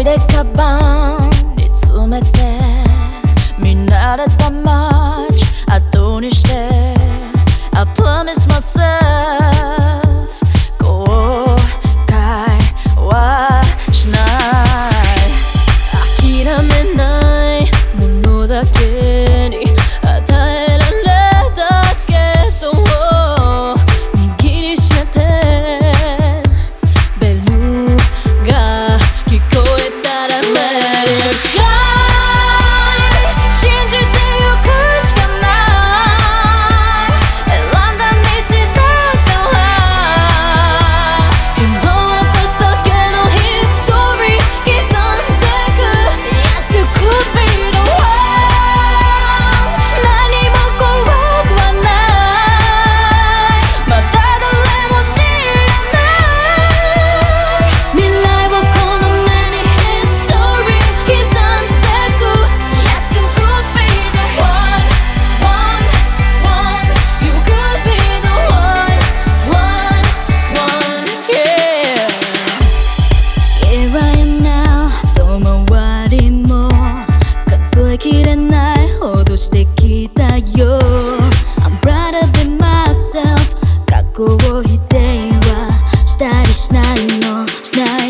いでカバンに詰めて見慣れた街後にして I promise myself 後悔はしない諦めないものだけに与えられたチケットを握りしめてベルが聞こえたら Let it shine 信じてゆくしかない選んだ道だから日の私だけのヒストリー刻んでく Yes you could be the one 何も怖くはないまだ誰も知らない未来をこの目にヒストリー刻んでく Yes you could be the one You could be the one Yeah Here I am now 遠回りも数えきれないほどしてきたよ I'm proud of myself 過去を否定はしたりしないのしない